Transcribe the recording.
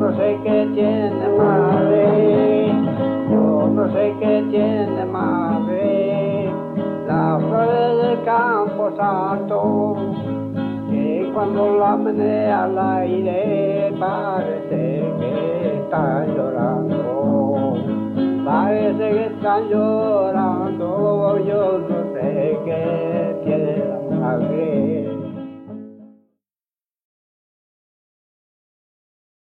no sé qué tiene madre, yo no sé qué tiene madre, las flores del campo santo, que cuando la menea al aire parece que están llorando, parece que están llorando.